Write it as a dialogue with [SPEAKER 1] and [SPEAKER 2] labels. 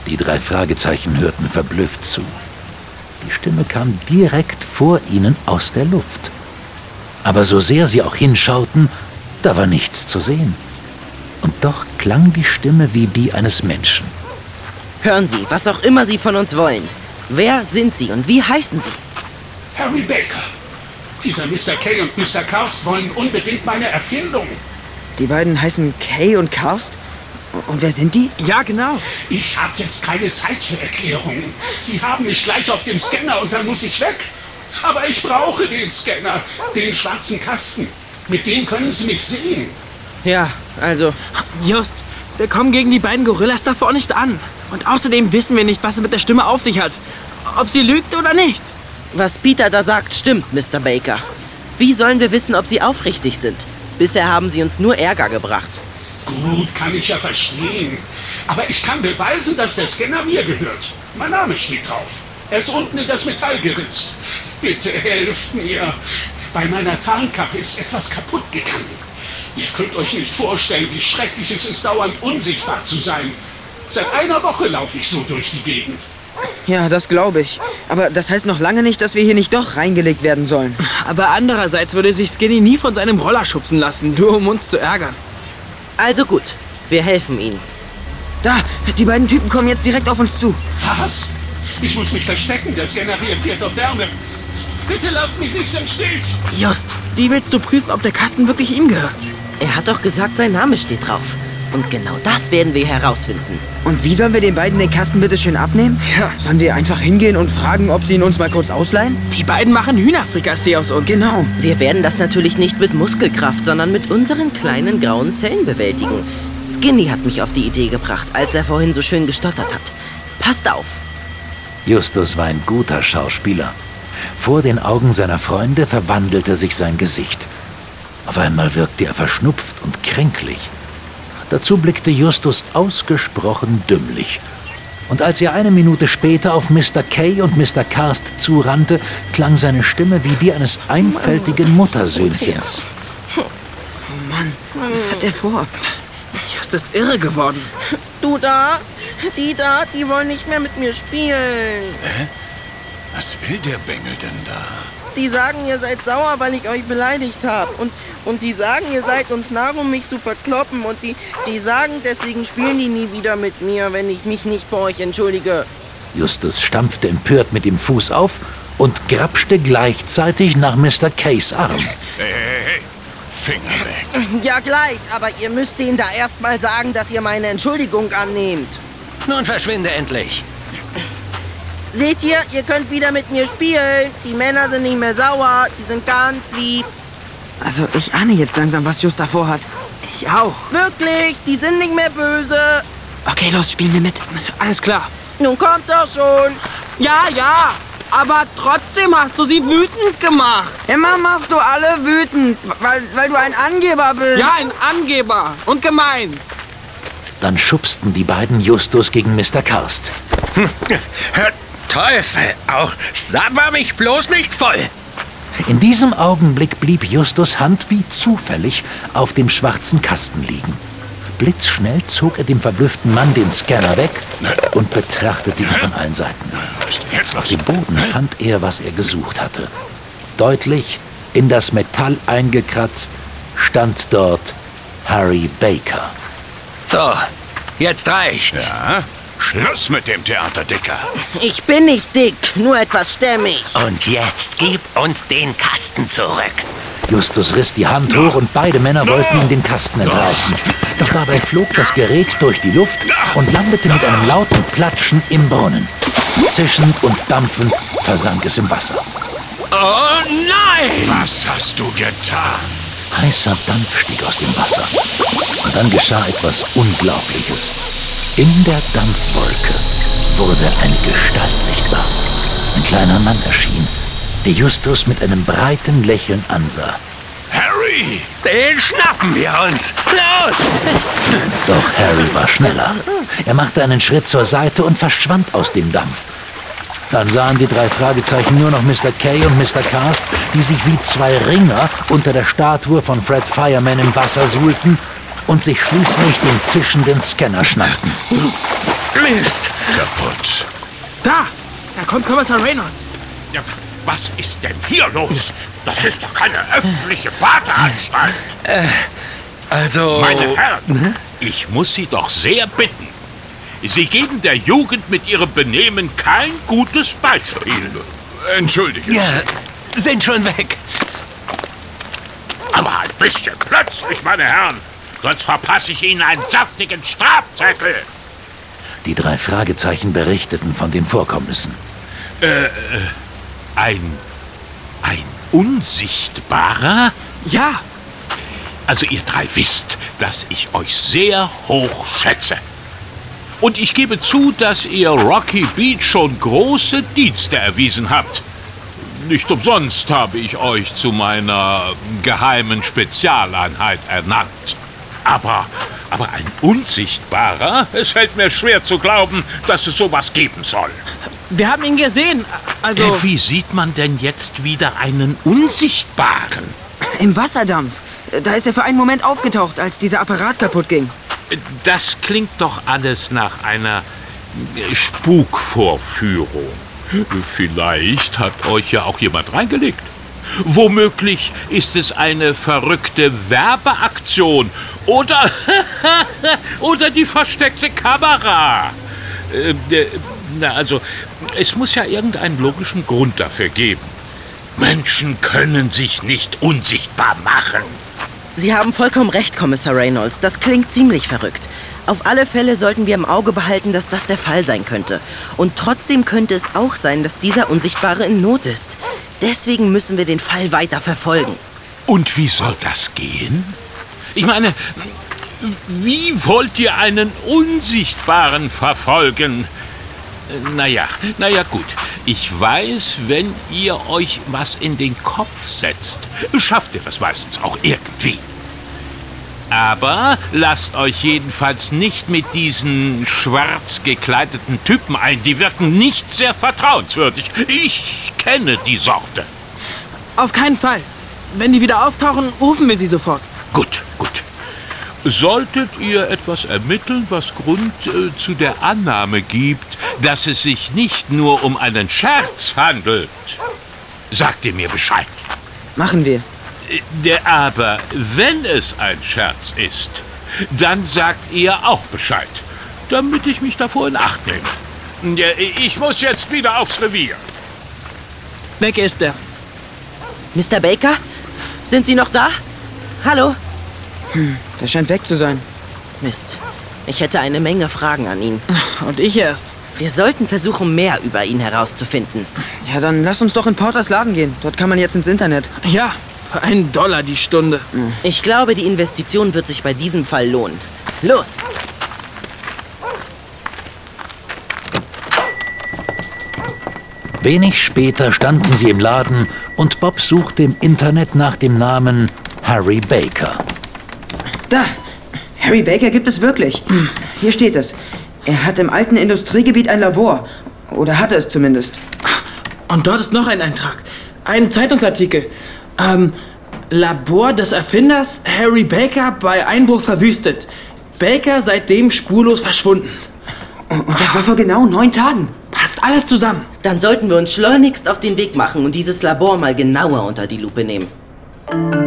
[SPEAKER 1] Die 3 Fragezeichen hörten verblüfft zu. Die Stimme kam direkt vor ihnen aus der Luft. Aber so sehr sie auch hinschauten, da war nichts zu sehen. Und doch klang die Stimme wie die eines Menschen.
[SPEAKER 2] Hören Sie, was auch immer Sie von uns wollen. Wer sind Sie und wie heißen Sie?
[SPEAKER 3] Harry Baker. Dieser Mr. Kay und Mr. Karst wollen unbedingt meine Erfindung.
[SPEAKER 4] Die beiden heißen Kay und Karst? Und wer sind die?
[SPEAKER 5] Ja, genau.
[SPEAKER 3] Ich habe jetzt keine Zeit für Erklärungen. Sie haben mich gleich auf dem Scanner und dann muss ich weg. Aber ich brauche den Scanner, den schwarzen Kasten. Mit dem können Sie mich sehen.
[SPEAKER 2] Ja, also...
[SPEAKER 5] Just, wir kommen gegen die beiden Gorillas davor nicht an. Und außerdem wissen wir nicht, was es mit der Stimme auf sich hat. Ob sie lügt oder nicht.
[SPEAKER 2] Was Peter da sagt, stimmt, Mr. Baker. Wie sollen wir wissen, ob Sie aufrichtig sind? Bisher haben Sie uns nur Ärger gebracht.
[SPEAKER 3] Gut, kann ich ja verstehen. Aber ich kann beweisen, dass der Scanner mir gehört. Mein Name steht drauf. Er ist unten in das Metall geritzt. Bitte helft mir. Bei meiner Tarnkappe ist etwas kaputt gegangen. Ihr könnt euch nicht vorstellen, wie schrecklich es ist, dauernd unsichtbar zu sein. Seit einer Woche laufe ich so durch die Gegend.
[SPEAKER 4] Ja, das glaube ich. Aber das heißt noch lange nicht, dass wir hier nicht doch reingelegt werden sollen.
[SPEAKER 5] Aber andererseits würde sich Skinny nie von seinem Roller schubsen lassen, nur um uns zu ärgern.
[SPEAKER 2] Also gut, wir helfen Ihnen.
[SPEAKER 4] Da, die beiden Typen kommen jetzt direkt auf uns zu.
[SPEAKER 3] Was? Ich muss mich verstecken, der Scanner reagiert auf Wärme. Bitte lasst mich nicht im Stich.
[SPEAKER 5] Just, wie willst du prüfen, ob der Kasten wirklich ihm gehört?
[SPEAKER 2] Er hat doch gesagt, sein Name steht drauf. Und genau das werden wir herausfinden.
[SPEAKER 4] Und wie sollen wir den beiden den Kasten bitte schön abnehmen?
[SPEAKER 5] Ja.
[SPEAKER 4] Sollen wir einfach hingehen und fragen, ob sie ihn uns mal kurz ausleihen?
[SPEAKER 5] Die beiden machen Hühnerfrikassee aus uns.
[SPEAKER 4] Genau.
[SPEAKER 2] Wir werden das natürlich nicht mit Muskelkraft, sondern mit unseren kleinen grauen Zellen bewältigen. Skinny hat mich auf die Idee gebracht, als er vorhin so schön gestottert hat. Passt auf!
[SPEAKER 1] Justus war ein guter Schauspieler. Vor den Augen seiner Freunde verwandelte sich sein Gesicht. Auf einmal wirkte er verschnupft und kränklich. Dazu blickte Justus ausgesprochen dümmlich. Und als er eine Minute später auf Mr. Kay und Mr. Karst zurannte, klang seine Stimme wie die eines einfältigen Muttersöhnchens.
[SPEAKER 4] Oh Mann, was hat er vor?
[SPEAKER 5] Just ist irre geworden.
[SPEAKER 2] Du da? Die wollen nicht mehr mit mir spielen.
[SPEAKER 6] Was will der Bengel denn da?
[SPEAKER 2] Die sagen, ihr seid sauer, weil ich euch beleidigt habe. Und die sagen, ihr seid uns nah, um mich zu verkloppen. Und die sagen, deswegen spielen die nie wieder mit mir, wenn ich mich nicht bei euch entschuldige.
[SPEAKER 1] Justus stampfte empört mit dem Fuß auf und grapschte gleichzeitig nach Mr. Kays Arm.
[SPEAKER 6] Hey, Finger weg.
[SPEAKER 2] Ja, gleich. Aber ihr müsst denen da erst mal sagen, dass ihr meine Entschuldigung annehmt.
[SPEAKER 7] Nun verschwinde endlich.
[SPEAKER 2] Seht ihr könnt wieder mit mir spielen. Die Männer sind nicht mehr sauer, die sind ganz lieb.
[SPEAKER 4] Also, ich ahne jetzt langsam, was Just davor hat.
[SPEAKER 5] Ich auch.
[SPEAKER 2] Wirklich, die sind nicht mehr böse.
[SPEAKER 4] Okay, los, spielen wir mit.
[SPEAKER 5] Alles klar.
[SPEAKER 2] Nun kommt doch schon.
[SPEAKER 5] Ja, aber trotzdem hast du sie wütend gemacht.
[SPEAKER 4] Immer machst du alle wütend, weil du ein Angeber bist.
[SPEAKER 5] Ja, ein Angeber und gemein.
[SPEAKER 1] Dann schubsten die beiden Justus gegen Mr. Karst.
[SPEAKER 7] Teufel, auch sabber mich bloß nicht voll.
[SPEAKER 1] In diesem Augenblick blieb Justus' Hand wie zufällig auf dem schwarzen Kasten liegen. Blitzschnell zog er dem verblüfften Mann den Scanner weg und betrachtete ihn von allen Seiten. Auf dem Boden fand er, was er gesucht hatte. Deutlich, in das Metall eingekratzt, stand dort Harry Baker.
[SPEAKER 7] So, jetzt reicht's.
[SPEAKER 6] Ja? Schluss mit dem Theater, Dicker.
[SPEAKER 2] Ich bin nicht dick, nur etwas stämmig.
[SPEAKER 7] Und jetzt gib uns den Kasten zurück.
[SPEAKER 1] Justus riss die Hand hoch und beide Männer wollten ihm den Kasten entreißen. Doch dabei flog das Gerät durch die Luft und landete mit einem lauten Platschen im Brunnen. Zischend und dampfend versank es im Wasser.
[SPEAKER 7] Oh nein!
[SPEAKER 6] Was hast du getan?
[SPEAKER 1] Heißer Dampf stieg aus dem Wasser. Und dann geschah etwas Unglaubliches. In der Dampfwolke wurde eine Gestalt sichtbar. Ein kleiner Mann erschien, der Justus mit einem breiten Lächeln ansah.
[SPEAKER 6] Harry!
[SPEAKER 7] Den schnappen wir uns! Los!
[SPEAKER 1] Doch Harry war schneller. Er machte einen Schritt zur Seite und verschwand aus dem Dampf. Dann sahen die drei Fragezeichen nur noch Mr. Kay und Mr. Karst, die sich wie zwei Ringer unter der Statue von Fred Fireman im Wasser suhlten und sich schließlich den zischenden Scanner schnappten.
[SPEAKER 7] Mist!
[SPEAKER 6] Kaputt.
[SPEAKER 5] Da kommt Kommissar Reynolds.
[SPEAKER 6] Ja, was ist denn hier los? Das ist doch keine öffentliche Badeanstalt.
[SPEAKER 7] Also...
[SPEAKER 6] Meine Herren, ich muss Sie doch sehr bitten. Sie geben der Jugend mit Ihrem Benehmen kein gutes Beispiel. Entschuldigen Sie.
[SPEAKER 7] Ja, sind schon weg.
[SPEAKER 6] Aber ein bisschen plötzlich, meine Herren. Sonst verpasse ich Ihnen einen saftigen Strafzettel.
[SPEAKER 1] Die 3 Fragezeichen berichteten von den Vorkommnissen.
[SPEAKER 6] Ein Unsichtbarer?
[SPEAKER 5] Ja,
[SPEAKER 6] Also ihr 3 wisst, dass ich euch sehr hoch schätze. Und ich gebe zu, dass ihr Rocky Beach schon große Dienste erwiesen habt. Nicht umsonst habe ich euch zu meiner geheimen Spezialeinheit ernannt. Aber ein Unsichtbarer? Es fällt mir schwer zu glauben, dass es sowas geben soll.
[SPEAKER 5] wir haben ihn gesehen. Also,
[SPEAKER 6] Wie sieht man denn jetzt wieder einen Unsichtbaren?
[SPEAKER 4] Im Wasserdampf. Da ist er für einen Moment aufgetaucht, als dieser Apparat kaputt ging.
[SPEAKER 6] Das klingt doch alles nach einer Spukvorführung. Vielleicht hat euch ja auch jemand reingelegt. Womöglich ist es eine verrückte Werbeaktion oder die versteckte Kamera. Also, es muss ja irgendeinen logischen Grund dafür geben. Menschen können sich nicht unsichtbar machen.
[SPEAKER 2] Sie haben vollkommen recht, Kommissar Reynolds. Das klingt ziemlich verrückt. Auf alle Fälle sollten wir im Auge behalten, dass das der Fall sein könnte. Und trotzdem könnte es auch sein, dass dieser Unsichtbare in Not ist. Deswegen müssen wir den Fall weiter verfolgen.
[SPEAKER 6] Und wie soll das gehen? Ich meine, wie wollt ihr einen Unsichtbaren verfolgen? Naja, gut. Ich weiß, wenn ihr euch was in den Kopf setzt, schafft ihr das meistens auch irgendwie. Aber lasst euch jedenfalls nicht mit diesen schwarz gekleideten Typen ein. Die wirken nicht sehr vertrauenswürdig. Ich kenne die Sorte.
[SPEAKER 5] auf keinen Fall. Wenn die wieder auftauchen, rufen wir sie sofort.
[SPEAKER 6] Gut. Solltet ihr etwas ermitteln, was Grund zu der Annahme gibt, dass es sich nicht nur um einen Scherz handelt, sagt ihr mir Bescheid.
[SPEAKER 4] Machen wir.
[SPEAKER 6] Aber wenn es ein Scherz ist, dann sagt ihr auch Bescheid, damit ich mich davor in Acht nehme. Ich muss jetzt wieder aufs Revier.
[SPEAKER 5] Weg ist er.
[SPEAKER 2] Mr. Baker? Sind Sie noch da? Hallo?
[SPEAKER 4] Der scheint weg zu sein.
[SPEAKER 2] Mist. Ich hätte eine Menge Fragen an ihn.
[SPEAKER 5] Und ich erst.
[SPEAKER 2] Wir sollten versuchen, mehr über ihn herauszufinden.
[SPEAKER 4] Ja, dann lass uns doch in Porters Laden gehen. Dort kann man jetzt ins Internet.
[SPEAKER 5] Ja, für $1 die Stunde.
[SPEAKER 2] Ich glaube, die Investition wird sich bei diesem Fall lohnen. Los!
[SPEAKER 1] Wenig später standen sie im Laden und Bob suchte im Internet nach dem Namen Harry Baker.
[SPEAKER 4] Da! Harry Baker gibt es wirklich. Hier steht es. Er hat im alten Industriegebiet ein Labor. Oder hatte es zumindest.
[SPEAKER 5] Und dort ist noch ein Eintrag. Ein Zeitungsartikel. Labor des Erfinders Harry Baker bei Einbruch verwüstet. Baker seitdem spurlos verschwunden.
[SPEAKER 4] Und das war vor genau 9 Tagen.
[SPEAKER 5] Passt alles zusammen.
[SPEAKER 2] Dann sollten wir uns schleunigst auf den Weg machen und dieses Labor mal genauer unter die Lupe nehmen.